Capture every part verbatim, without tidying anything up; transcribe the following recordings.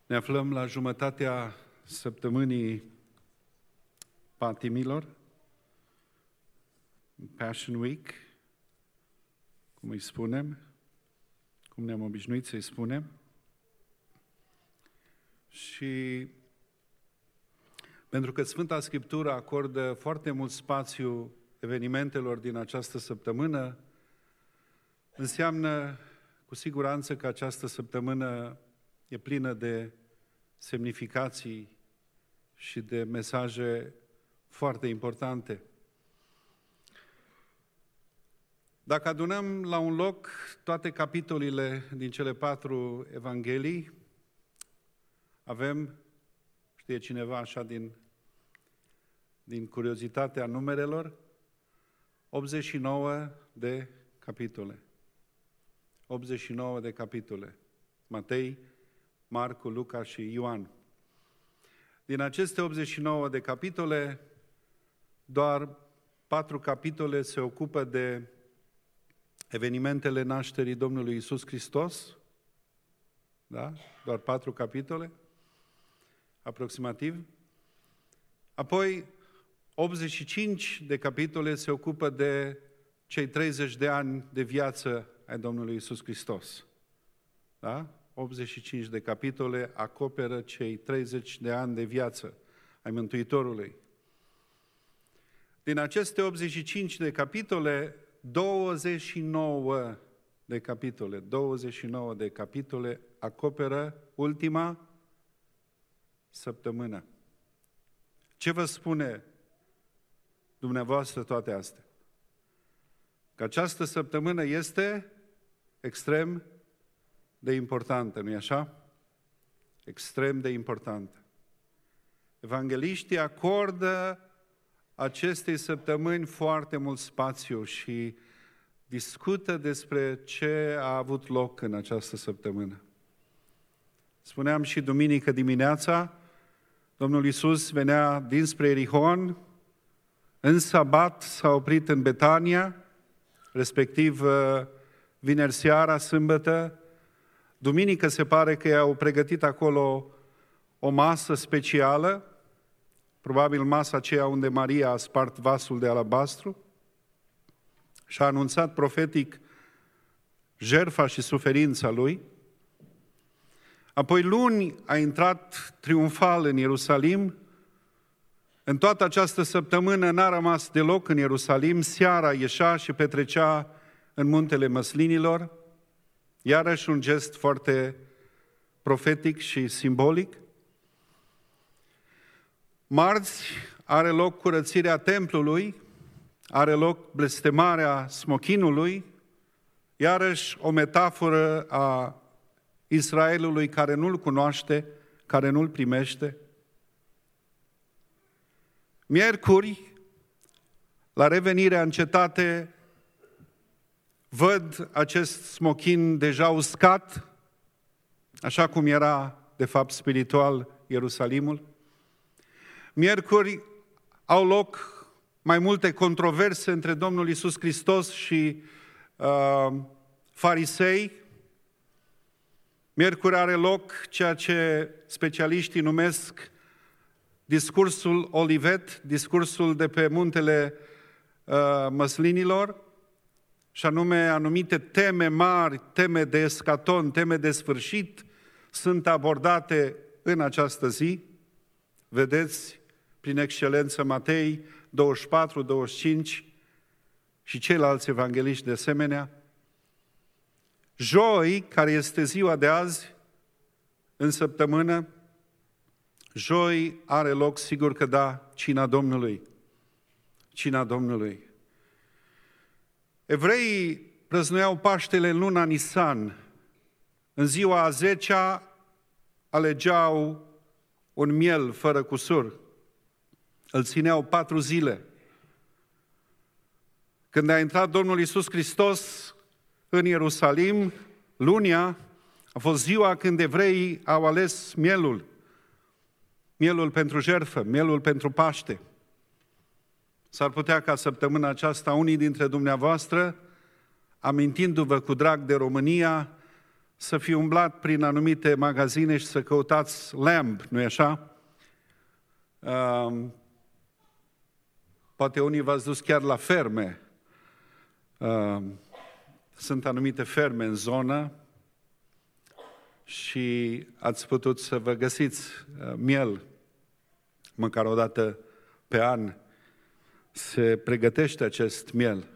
Ne aflăm la jumătatea săptămânii patimilor, Passion Week, cum îi spunem, cum ne-am obișnuit să-i spunem. Și pentru că Sfânta Scriptură acordă foarte mult spațiu evenimentelor din această săptămână, înseamnă cu siguranță că această săptămână e plină de semnificații și de mesaje foarte importante. Dacă adunăm la un loc toate capitolele din cele patru evanghelii, avem, știe cineva așa din, din curiozitatea numerelor, optzeci și nouă de capitole. optzeci și nouă de capitole. Matei, Marcu, Luca și Ioan. Din aceste optzeci și nouă de capitole, doar patru capitole se ocupă de evenimentele nașterii Domnului Iisus Hristos. Da? Doar patru capitole, aproximativ. Apoi, optzeci și cinci de capitole se ocupă de cei treizeci de ani de viață ai Domnului Iisus Hristos. Da? optzeci și cinci de capitole acoperă cei treizeci de ani de viață ai Mântuitorului. Din aceste optzeci și cinci de capitole, douăzeci și nouă de capitole, douăzeci și nouă de capitole acoperă ultima săptămână. Ce vă spune dumneavoastră toate astea? Că această săptămână este extrem de importantă, nu-i așa? Extrem de importantă. Evangeliștii acordă acestei săptămâni foarte mult spațiu și discută despre ce a avut loc în această săptămână. Spuneam și duminică dimineața, Domnul Iisus venea dinspre Ierihon, în sabat s-a oprit în Betania, respectiv vineri seara, sâmbătă. Duminică se pare că i-au pregătit acolo o masă specială, probabil masa aceea unde Maria a spart vasul de alabastru și a anunțat profetic jertfa și suferința lui. Apoi luni a intrat triumfal în Ierusalim. În toată această săptămână n-a rămas deloc în Ierusalim. Seara ieșea și petrecea în Muntele Măslinilor. Iarăși un gest foarte profetic și simbolic. Marți are loc curățirea templului, are loc blestemarea smochinului, iarăși o metaforă a Israelului care nu-L cunoaște, care nu-L primește. Miercuri, la revenirea în cetate, văd acest smochin deja uscat, așa cum era, de fapt, spiritual Ierusalimul. Miercuri au loc mai multe controverse între Domnul Iisus Hristos și uh, farisei. Miercuri are loc ceea ce specialiștii numesc discursul Olivet, discursul de pe muntele uh, Măslinilor, și anume anumite teme mari, teme de escaton, teme de sfârșit, sunt abordate în această zi. Vedeți, prin excelență, Matei douăzeci și patru, douăzeci și cinci și ceilalți evangeliști de asemenea. Joi, care este ziua de azi, în săptămână, joi are loc, sigur că da, cina Domnului. Cina Domnului. Evreii prăznuiau Paștele în luna Nisan. În ziua a zecea alegeau un miel fără cusur. Îl țineau patru zile. Când a intrat Domnul Iisus Hristos în Ierusalim, lunia, a fost ziua când evreii au ales mielul. Mielul pentru jertfă, mielul pentru Paște. S-ar putea ca săptămâna aceasta unii dintre dumneavoastră, amintindu-vă cu drag de România, să fi umblat prin anumite magazine și să căutați lamb, nu-i așa? Uh, poate unii v-ați dus chiar la ferme. Uh, sunt anumite ferme în zonă și ați putut să vă găsiți uh, miel, măcar o dată pe an se pregătește acest miel.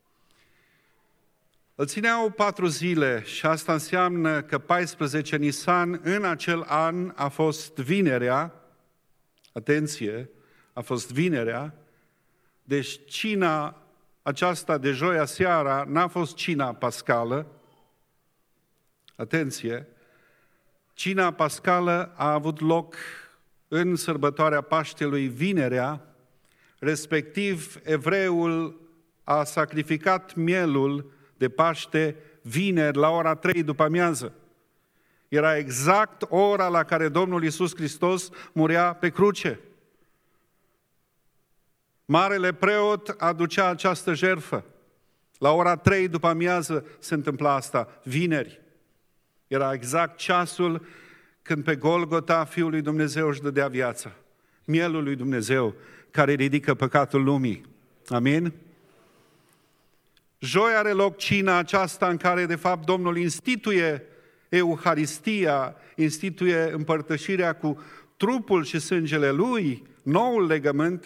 Îl țineau patru zile și asta înseamnă că paisprezece Nisan în acel an a fost vinerea, atenție, a fost vinerea, deci cina aceasta de joia seara n-a fost cina pascală, atenție, cina pascală a avut loc în sărbătoarea Paștelui vinerea, respectiv evreul a sacrificat mielul de Paște vineri la ora trei după amiază. Era exact ora la care Domnul Iisus Hristos murea pe cruce. Marele preot aducea această jertfă. La ora trei după amiază se întâmpla asta, vineri. Era exact ceasul când pe Golgota Fiul lui Dumnezeu își dădea viața. Mielul lui Dumnezeu care ridică păcatul lumii. Amin? Joi are loc cina aceasta în care, de fapt, Domnul instituie Euharistia, instituie împărtășirea cu trupul și sângele Lui, noul legământ.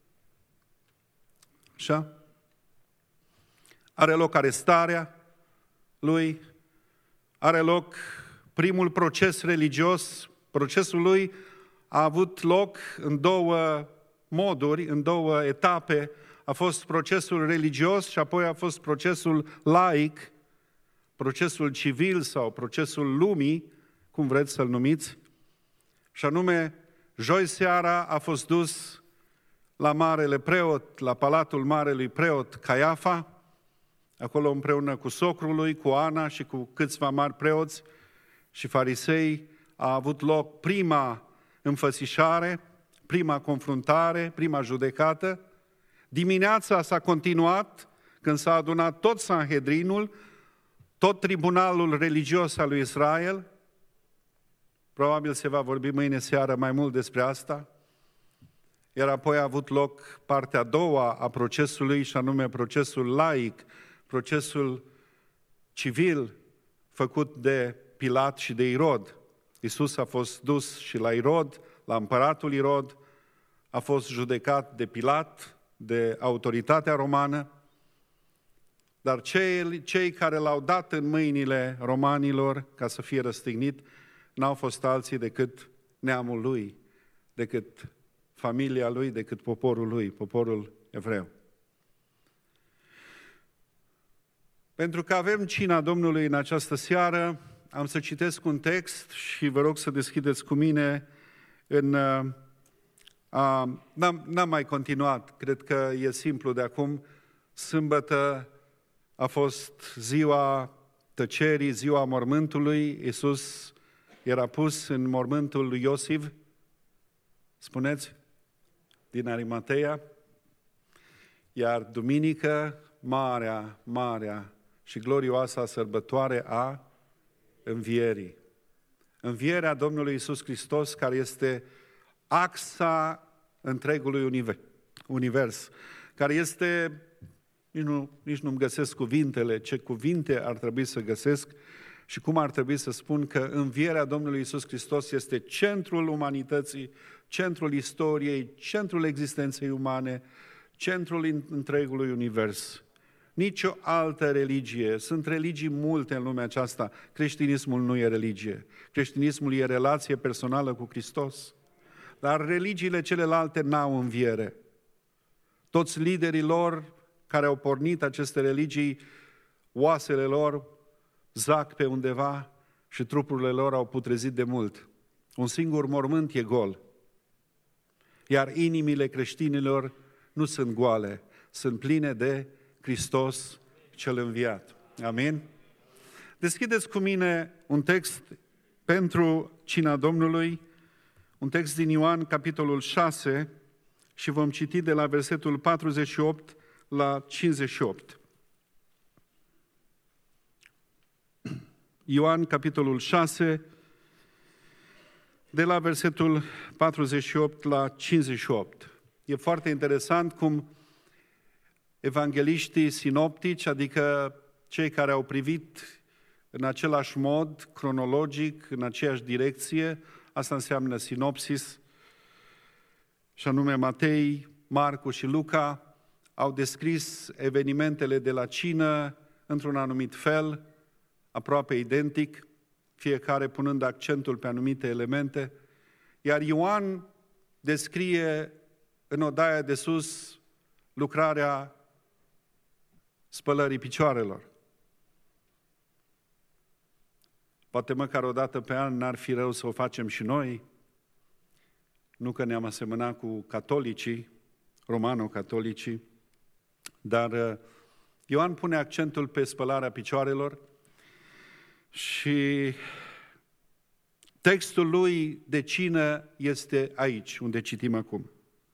Așa? Are loc arestarea Lui, are loc primul proces religios. Procesul Lui a avut loc în două moduri, în două etape. A fost procesul religios și apoi a fost procesul laic, procesul civil sau procesul lumii, cum vreți să-l numiți. Și anume, joi seara a fost dus la marele preot, la palatul marelui preot Caiafa, acolo împreună cu socrul lui, cu Ana și cu câțiva mari preoți și farisei a avut loc prima înfățișare, prima confruntare, prima judecată. Dimineața s-a continuat când s-a adunat tot Sanhedrinul, tot tribunalul religios al lui Israel. Probabil se va vorbi mâine seară mai mult despre asta. Iar apoi a avut loc partea a doua a procesului, și anume procesul laic, procesul civil făcut de Pilat și de Irod. Iisus a fost dus și la Irod, la împăratul Irod, a fost judecat de Pilat, de autoritatea romană, dar cei, cei care l-au dat în mâinile romanilor ca să fie răstignit n-au fost alții decât neamul lui, decât familia lui, decât poporul lui, poporul evreu. Pentru că avem cina Domnului în această seară, am să citesc un text și vă rog să deschideți cu mine în... A, n-am, n-am mai continuat, cred că e simplu de acum. Sâmbătă a fost ziua tăcerii, ziua mormântului. Iisus era pus în mormântul lui Iosif, spuneți, din Arimatea. Iar duminică, marea, marea și glorioasa sărbătoare a învierii. Învierea Domnului Iisus Hristos, care este axa întregului univers, care este, nici, nu, nici nu-mi găsesc cuvintele, ce cuvinte ar trebui să găsesc și cum ar trebui să spun că învierea Domnului Iisus Hristos este centrul umanității, centrul istoriei, centrul existenței umane, centrul întregului univers. Nici o altă religie, sunt religii multe în lumea aceasta, creștinismul nu e religie, creștinismul e relație personală cu Hristos. Dar religiile celelalte n-au înviere. Toți liderii lor care au pornit aceste religii, oasele lor zac pe undeva și trupurile lor au putrezit de mult. Un singur mormânt e gol. Iar inimile creștinilor nu sunt goale, sunt pline de Hristos cel înviat. Amin? Deschideți cu mine un text pentru cina Domnului, un text din Ioan, capitolul șase, și vom citi de la versetul patruzeci și opt la cincizeci și opt. Ioan, capitolul șase, de la versetul patruzeci și opt la cincizeci și opt. E foarte interesant cum evangeliștii sinoptici, adică cei care au privit în același mod, cronologic, în aceeași direcție, asta înseamnă sinopsis, și anume Matei, Marcu și Luca, au descris evenimentele de la cină într-un anumit fel, aproape identic, fiecare punând accentul pe anumite elemente, iar Ioan descrie în odaia de sus lucrarea spălării picioarelor. Poate măcar o dată pe an n-ar fi rău să o facem și noi, nu că ne-am asemănat cu catolicii, romano-catolicii, dar Ioan pune accentul pe spălarea picioarelor și textul lui de cină este aici, unde citim acum.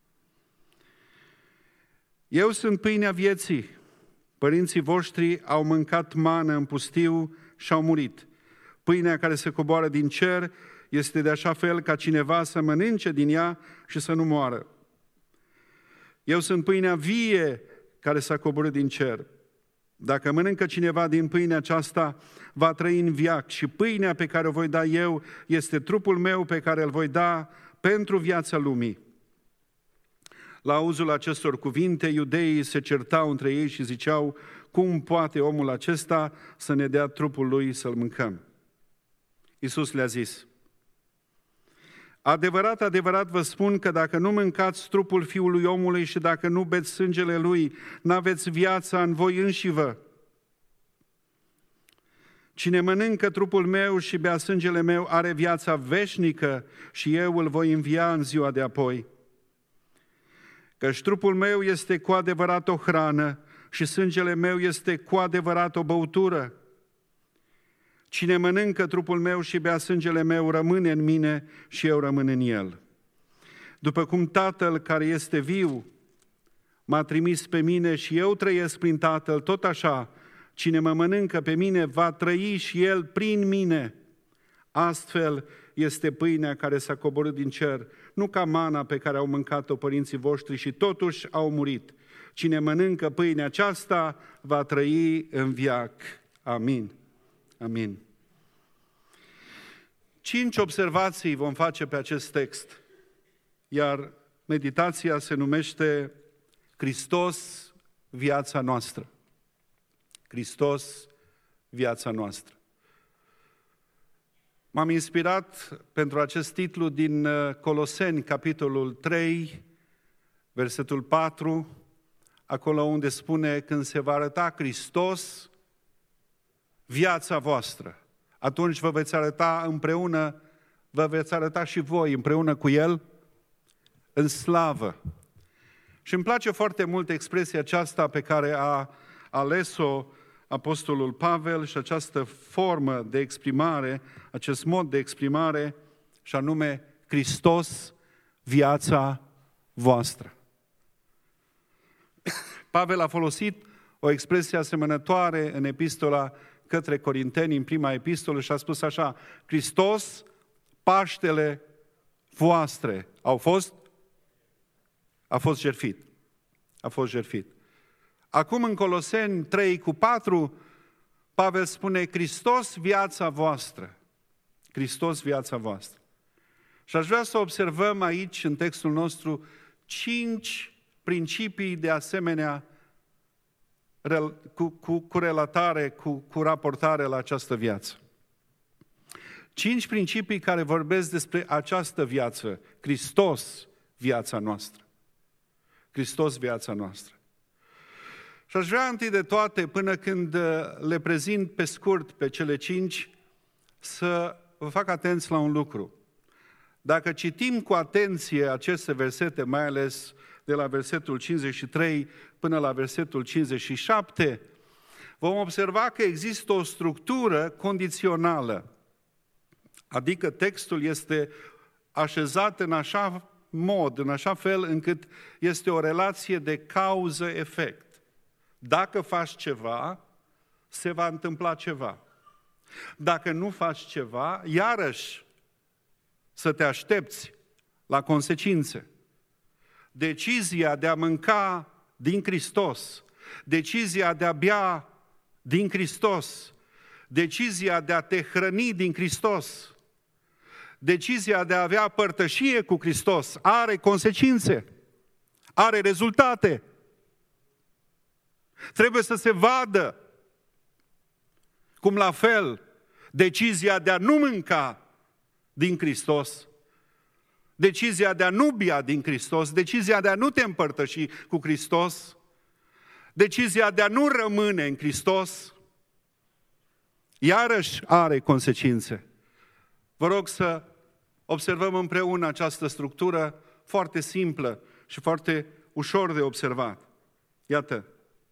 Eu sunt pâinea vieții. Părinții voștri au mâncat mană în pustiu și au murit. Pâinea care se coboară din cer este de așa fel ca cineva să mănânce din ea și să nu moară. Eu sunt pâinea vie care s-a coborât din cer. Dacă mănâncă cineva din pâinea aceasta, va trăi în veac și pâinea pe care o voi da eu este trupul meu pe care îl voi da pentru viața lumii. La auzul acestor cuvinte, iudeii se certau între ei și ziceau, cum poate omul acesta să ne dea trupul lui să-l mâncăm? Iisus le-a zis, adevărat, adevărat vă spun că dacă nu mâncați trupul Fiului omului și dacă nu beți sângele lui, n-aveți viața în voi înșivă. Cine mănâncă trupul meu și bea sângele meu are viața veșnică și eu îl voi învia în ziua de apoi. Căci trupul meu este cu adevărat o hrană și sângele meu este cu adevărat o băutură. Cine mănâncă trupul meu și bea sângele meu rămâne în mine și eu rămân în el. După cum Tatăl care este viu m-a trimis pe mine și eu trăiesc prin Tatăl, tot așa, cine mă mănâncă pe mine va trăi și el prin mine. Astfel este pâinea care s-a coborât din cer, nu ca mana pe care au mâncat-o părinții voștri și totuși au murit. Cine mănâncă pâinea aceasta va trăi în veac. Amin. Amin. Cinci observații vom face pe acest text, iar meditația se numește Hristos, viața noastră. Hristos, viața noastră. M-am inspirat pentru acest titlu din Coloseni, capitolul trei, versetul patru, acolo unde spune, când se va arăta Hristos, viața voastră, atunci vă veți arăta împreună, vă veți arăta și voi împreună cu El în slavă. Și îmi place foarte mult expresia aceasta pe care a ales-o Apostolul Pavel și această formă de exprimare, acest mod de exprimare, și anume Hristos, viața voastră. Pavel a folosit o expresie asemănătoare în epistola către Corinteni, în prima epistolă, și a spus așa, Hristos, Paștele voastre, au fost, a fost jertfit. A fost jertfit. Acum în Coloseni trei cu patru, Pavel spune, Hristos, viața voastră. Hristos, viața voastră. Și aș vrea să observăm aici, în textul nostru, cinci principii de asemenea cu, cu, cu relatare, cu, cu raportare la această viață. Cinci principii care vorbesc despre această viață, Hristos, viața noastră. Hristos, viața noastră. Și aș vrea întâi de toate, până când le prezint pe scurt pe cele cinci, să vă fac atenți la un lucru. Dacă citim cu atenție aceste versete, mai ales de la versetul cincizeci și trei până la versetul cincizeci și șapte, vom observa că există o structură condițională. Adică textul este așezat în așa mod, în așa fel încât este o relație de cauză-efect. Dacă faci ceva, se va întâmpla ceva. Dacă nu faci ceva, iarăși să te aștepți la consecințe. Decizia de a mânca din Hristos, decizia de a bea din Hristos, decizia de a te hrăni din Hristos, decizia de a avea părtășie cu Hristos are consecințe, are rezultate. Trebuie să se vadă cum la fel decizia de a nu mânca din Hristos, decizia de a nu bea din Hristos, decizia de a nu te împărtăși cu Hristos, decizia de a nu rămâne în Hristos, iarăși are consecințe. Vă rog să observăm împreună această structură foarte simplă și foarte ușor de observat. Iată,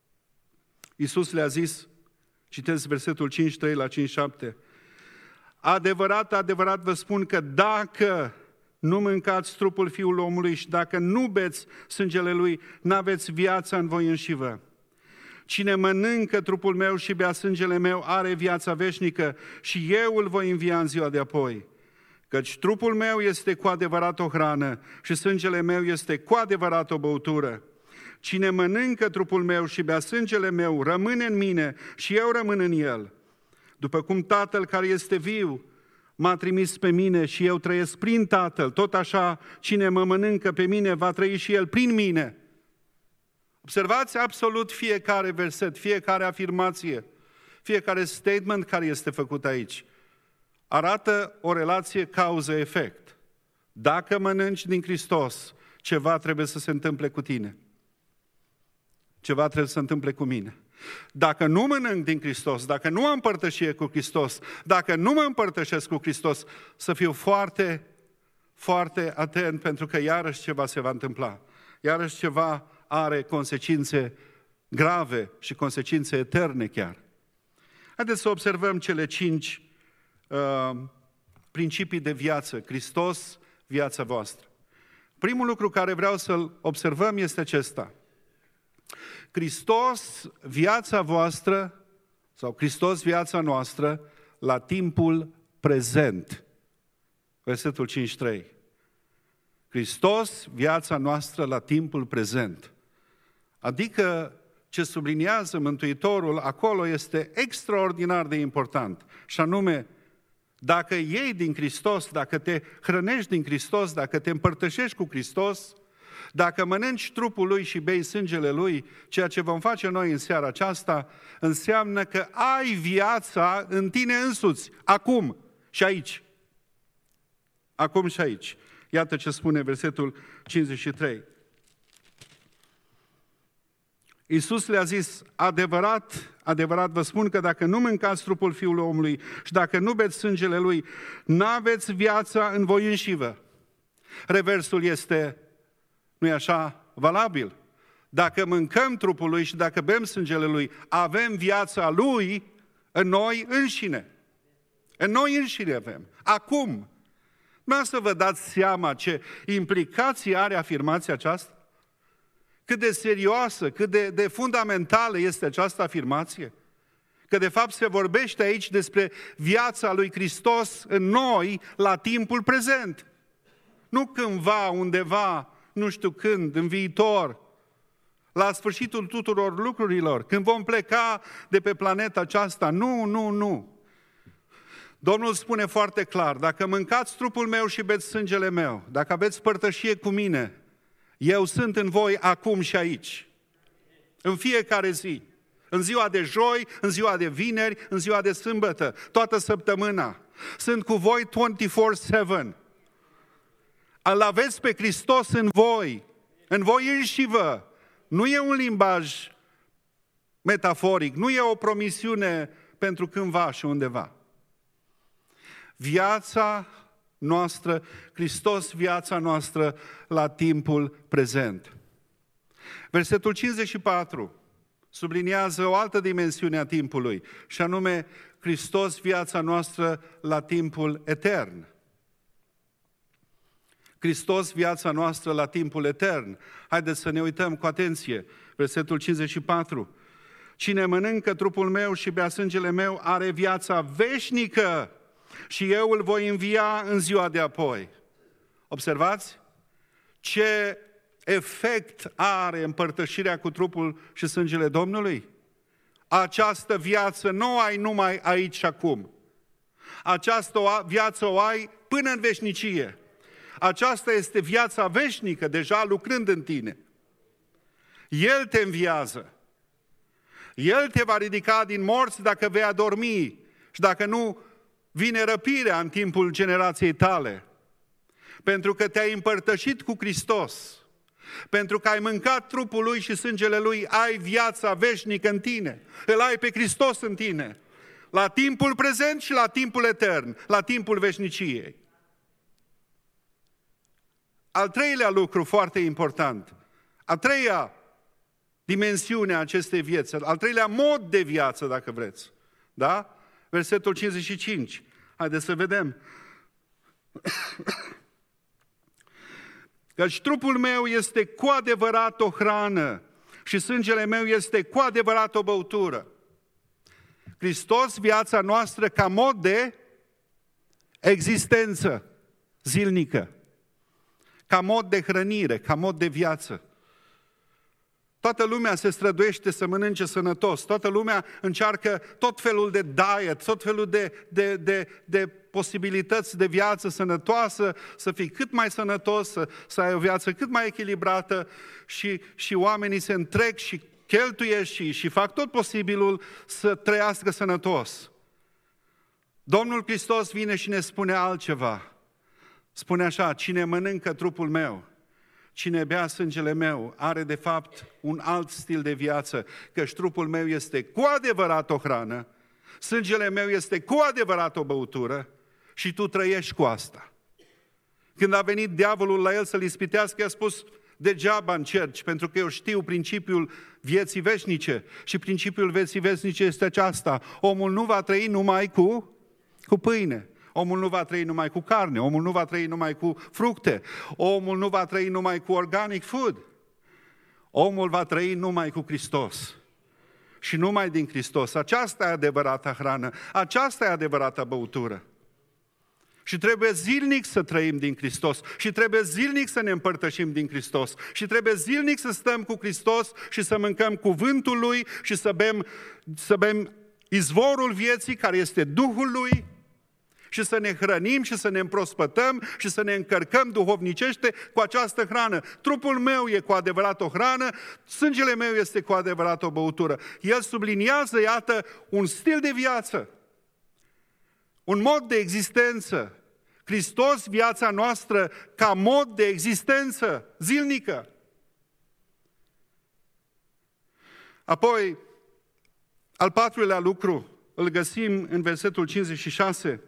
Iisus le-a zis, citesc versetul cinci trei la cinci șapte, adevărat, adevărat vă spun că dacă nu mâncați trupul Fiului omului și dacă nu beți sângele Lui, n-aveți viața în voi înșivă. Cine mănâncă trupul meu și bea sângele meu are viața veșnică și eu îl voi învia în ziua de apoi. Căci trupul meu este cu adevărat o hrană și sângele meu este cu adevărat o băutură. Cine mănâncă trupul meu și bea sângele meu rămâne în mine și eu rămân în el. După cum Tatăl care este viu m-a trimis pe mine și eu trăiesc prin Tatăl, tot așa cine mă mănâncă pe mine va trăi și el prin mine. Observați absolut fiecare verset, fiecare afirmație, fiecare statement care este făcut aici. Arată o relație cauză-efect. Dacă mănânci din Hristos, ceva trebuie să se întâmple cu tine. Ceva trebuie să se întâmple cu mine. Dacă nu mănânc din Hristos, dacă nu am împărtășie cu Hristos, dacă nu mă împărtășesc cu Hristos, să fiu foarte, foarte atent, pentru că iarăși ceva se va întâmpla. Iarăși ceva are consecințe grave și consecințe eterne chiar. Haideți să observăm cele cinci uh, principii de viață. Hristos, viața voastră. Primul lucru care vreau să-l observăm este acesta. Hristos, viața voastră, sau Hristos, viața noastră, la timpul prezent. Versetul cinci trei. Hristos, viața noastră, la timpul prezent. Adică, ce subliniază Mântuitorul acolo este extraordinar de important. Și anume, dacă iei din Hristos, dacă te hrănești din Hristos, dacă te împărtășești cu Hristos, dacă mănânci trupul Lui și bei sângele Lui, ceea ce vom face noi în seara aceasta, înseamnă că ai viața în tine însuți, acum și aici. Acum și aici. Iată ce spune versetul cincizeci și trei. Iisus le-a zis, adevărat, adevărat vă spun că dacă nu mâncați trupul Fiului omului și dacă nu beți sângele Lui, n-aveți viața în voi înșivă. Reversul este, nu-i așa, valabil. Dacă mâncăm trupul Lui și dacă bem sângele Lui, avem viața Lui în noi înșine. În noi înșine avem. Acum. Nu să vă dați seama ce implicații are afirmația aceasta? Cât de serioasă, cât de, de fundamentală este această afirmație? Că de fapt se vorbește aici despre viața lui Hristos în noi la timpul prezent. Nu cândva, undeva, nu știu când, în viitor, la sfârșitul tuturor lucrurilor, când vom pleca de pe planeta aceasta. Nu, nu, nu. Domnul spune foarte clar, dacă mâncați trupul meu și beți sângele meu, dacă aveți părtășie cu mine, eu sunt în voi acum și aici, în fiecare zi, în ziua de joi, în ziua de vineri, în ziua de sâmbătă, toată săptămâna. Sunt cu voi douăzeci și patru șapte. Îl aveți pe Hristos în voi, în voi înșivă. Nu e un limbaj metaforic, nu e o promisiune pentru cândva și undeva. Viața noastră, Hristos, viața noastră la timpul prezent. Versetul cincizeci și patru subliniază o altă dimensiune a timpului, și anume Hristos, viața noastră la timpul etern. Hristos, viața noastră la timpul etern. Haideți să ne uităm cu atenție. Versetul cincizeci și patru. Cine mănâncă trupul meu și bea sângele meu are viața veșnică și eu îl voi învia în ziua de apoi. Observați? Ce efect are împărtășirea cu trupul și sângele Domnului? Această viață nu o ai numai aici și acum. Această viață o ai până în veșnicie. Aceasta este viața veșnică, deja lucrând în tine. El te înviază. El te va ridica din morți dacă vei adormi și dacă nu vine răpirea în timpul generației tale. Pentru că te-ai împărtășit cu Hristos. Pentru că ai mâncat trupul Lui și sângele Lui, ai viața veșnică în tine. Îl ai pe Hristos în tine. La timpul prezent și la timpul etern, la timpul veșniciei. Al treilea lucru foarte important, a treia dimensiune a acestei vieți, al treilea mod de viață, dacă vreți. Da? Versetul cincizeci și cinci. Haideți să vedem. Căci trupul meu este cu adevărat o hrană și sângele meu este cu adevărat o băutură. Hristos, viața noastră ca mod de existență zilnică, ca mod de hrănire, ca mod de viață. Toată lumea se străduiește să mănânce sănătos, toată lumea încearcă tot felul de diet, tot felul de, de, de, de posibilități de viață sănătoasă, să fii cât mai sănătos, să, să ai o viață cât mai echilibrată și, și oamenii se întreg și cheltuie și, și fac tot posibilul să trăiască sănătos. Domnul Hristos vine și ne spune altceva. Spune așa, cine mănâncă trupul meu, cine bea sângele meu, are de fapt un alt stil de viață, căci trupul meu este cu adevărat o hrană, sângele meu este cu adevărat o băutură și tu trăiești cu asta. Când a venit diavolul la el să-l ispitească, i-a spus, degeaba încerci, pentru că eu știu principiul vieții veșnice și principiul vieții veșnice este aceasta, omul nu va trăi numai cu, cu pâine. Omul nu va trăi numai cu carne, omul nu va trăi numai cu fructe, omul nu va trăi numai cu organic food. Omul va trăi numai cu Hristos. Și numai din Hristos. Aceasta e adevărata hrană, aceasta e adevărata băutură. Și trebuie zilnic să trăim din Hristos și trebuie zilnic să ne împărtășim din Hristos și trebuie zilnic să stăm cu Hristos și să mâncăm cuvântul Lui și să bem, să bem izvorul vieții care este Duhul Lui și să ne hrănim și să ne împrospătăm și să ne încărcăm duhovnicește cu această hrană. Trupul meu e cu adevărat o hrană, sângele meu este cu adevărat o băutură. El subliniază, iată, un stil de viață, un mod de existență. Hristos, viața noastră, ca mod de existență zilnică. Apoi, al patrulea lucru, îl găsim în versetul cincizeci și șase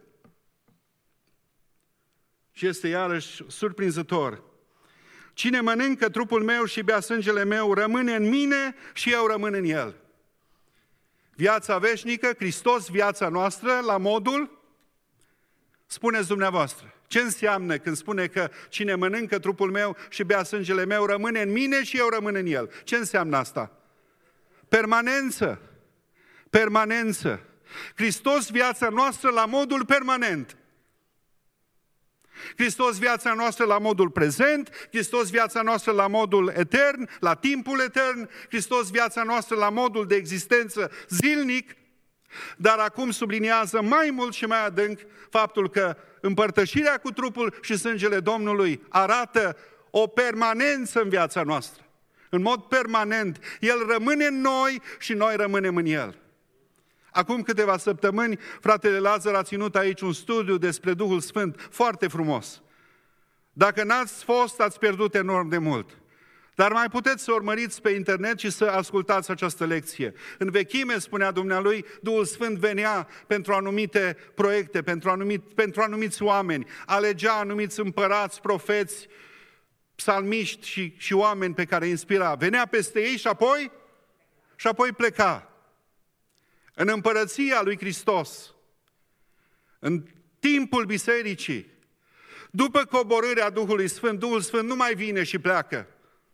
și este iarăși surprinzător. Cine mănâncă trupul meu și bea sângele meu rămâne în mine și eu rămân în el. Viața veșnică, Hristos, viața noastră, la modul, spuneți dumneavoastră, ce înseamnă când spune că cine mănâncă trupul meu și bea sângele meu rămâne în mine și eu rămân în el? Ce înseamnă asta? Permanență. Permanență. Hristos, viața noastră, la modul permanent. Hristos, viața noastră la modul prezent, Hristos, viața noastră la modul etern, la timpul etern, Hristos, viața noastră la modul de existență zilnic, dar acum subliniază mai mult și mai adânc faptul că împărtășirea cu trupul și sângele Domnului arată o permanență în viața noastră. În mod permanent, El rămâne în noi și noi rămânem în El. Acum câteva săptămâni, fratele Lazar a ținut aici un studiu despre Duhul Sfânt, foarte frumos. Dacă n-ați fost, ați pierdut enorm de mult. Dar mai puteți să urmăriți pe internet și să ascultați această lecție. În vechime, spunea dumnealui, Duhul Sfânt venea pentru anumite proiecte, pentru, anumit, pentru anumiți oameni, alegea anumiți împărați, profeți, psalmiști și, și oameni pe care îi inspira. Venea peste ei și apoi, și apoi pleca. În împărăția lui Hristos, în timpul bisericii, după coborârea Duhului Sfânt, Duhul Sfânt nu mai vine și pleacă. Și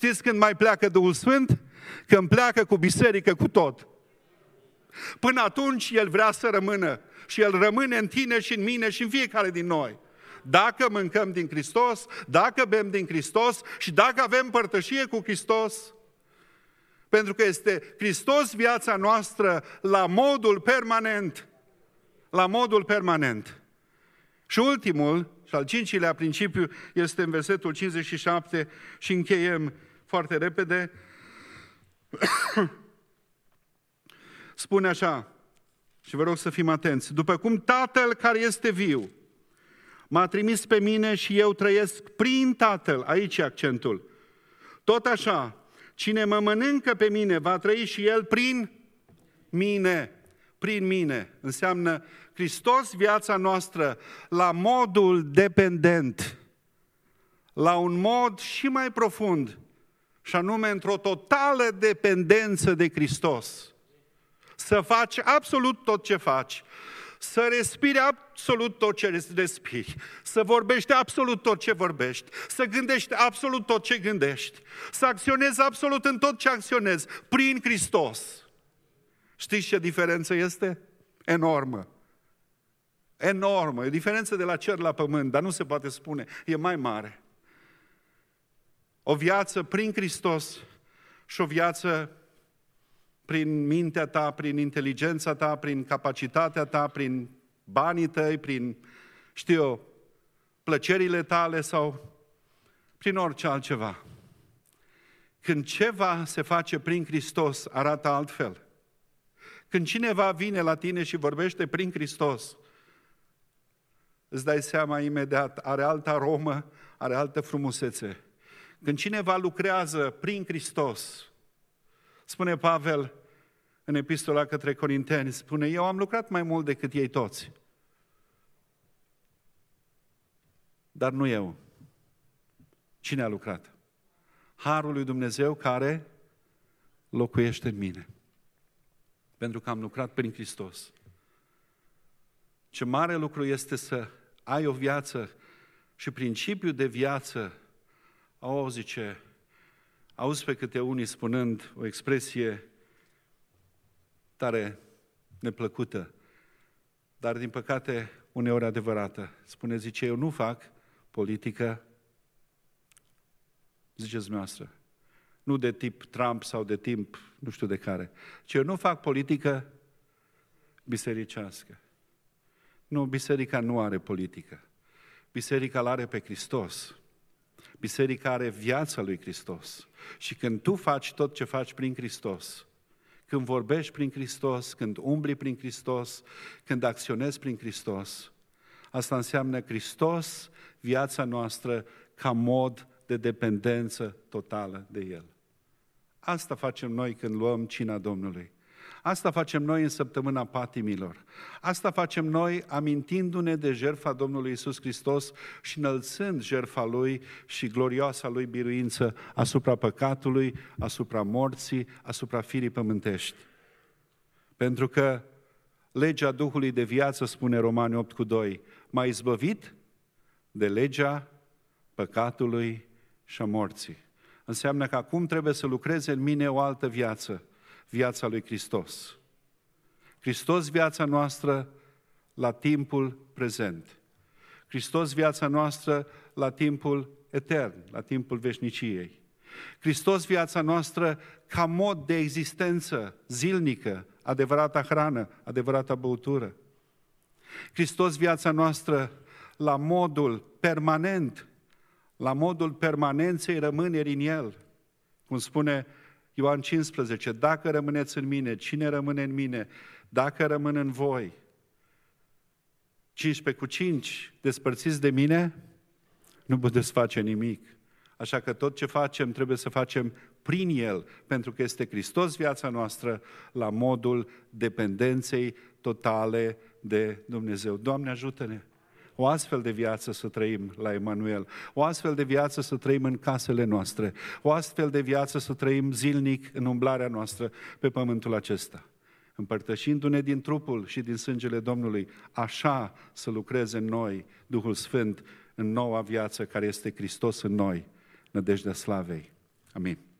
Știți când mai pleacă Duhul Sfânt? Când pleacă cu biserică, cu tot. Până atunci El vrea să rămână și El rămâne în tine și în mine și în fiecare din noi. Dacă mâncăm din Hristos, dacă bem din Hristos și dacă avem părtășie cu Hristos, pentru că este Hristos viața noastră la modul permanent. La modul permanent. Și ultimul, și al cincilea principiu, este în versetul cincizeci și șapte și încheiem foarte repede. Spune așa, și vă rog să fim atenți: după cum Tatăl care este viu m-a trimis pe mine și eu trăiesc prin Tatăl, aici e accentul, tot așa, cine mă mănâncă pe mine va trăi și el prin mine. Prin mine înseamnă Hristos viața noastră la modul dependent, la un mod și mai profund, și anume într-o totală dependență de Hristos. Să faci absolut tot ce faci, să respiri absolut tot ce respiri, să vorbești absolut tot ce vorbești, să gândești absolut tot ce gândești, să acționezi absolut în tot ce acționezi, prin Hristos. Știți ce diferență este? Enormă. Enormă. E o diferență de la cer la pământ, dar nu se poate spune. E mai mare. O viață prin Hristos și o viață prin mintea ta, prin inteligența ta, prin capacitatea ta, prin banii tăi, prin, știu eu, plăcerile tale sau prin orice altceva. Când ceva se face prin Hristos, arată altfel. Când cineva vine la tine și vorbește prin Hristos, îți dai seama imediat, are altă aromă, are altă frumusețe. Când cineva lucrează prin Hristos, spune Pavel în epistola către Corinteni, spune: eu am lucrat mai mult decât ei toți. Dar nu eu. Cine a lucrat? Harul lui Dumnezeu care locuiește în mine. Pentru că am lucrat prin Hristos. Ce mare lucru este să ai o viață și principiul de viață. O, zice, auzi pe câte unii spunând o expresie tare neplăcută, dar din păcate uneori adevărată. Spune, zice, eu nu fac politică, ziceți noastră, nu de tip Trump sau de tip nu știu de care, ci eu nu fac politică bisericească. Nu, biserica nu are politică. Biserica îl are pe Hristos. Biserica are viața lui Hristos. Și când tu faci tot ce faci prin Hristos, când vorbești prin Hristos, când umbli prin Hristos, când acționezi prin Hristos, asta înseamnă Hristos, viața noastră, ca mod de dependență totală de El. Asta facem noi când luăm cina Domnului. Asta facem noi în săptămâna patimilor. Asta facem noi amintindu-ne de jertfa Domnului Iisus Hristos și înălțând jertfa Lui și glorioasa Lui biruință asupra păcatului, asupra morții, asupra firii pământești. Pentru că legea Duhului de viață, spune Romani opt cu doi, m-a izbăvit de legea păcatului și a morții. Înseamnă că acum trebuie să lucreze în mine o altă viață, viața lui Hristos. Hristos viața noastră la timpul prezent. Hristos viața noastră la timpul etern, la timpul veșniciei. Hristos viața noastră ca mod de existență zilnică, adevărata hrană, adevărata băutură. Hristos viața noastră la modul permanent, la modul permanenței rămânerii în El. Cum spune Ioan cincisprezece, dacă rămâneți în mine, cine rămâne în mine, dacă rămân în voi. cincisprezece cu cinci, despărțiți de mine, nu puteți face nimic. Așa că tot ce facem trebuie să facem prin El, pentru că este Hristos viața noastră la modul dependenței totale de Dumnezeu. Doamne, ajută-ne! O astfel de viață să trăim la Emanuel, o astfel de viață să trăim în casele noastre, o astfel de viață să trăim zilnic în umblarea noastră pe pământul acesta. Împărtășindu-ne din trupul și din sângele Domnului, așa să lucreze în noi Duhul Sfânt în noua viață care este Hristos în noi, nădejdea slavei. Amin.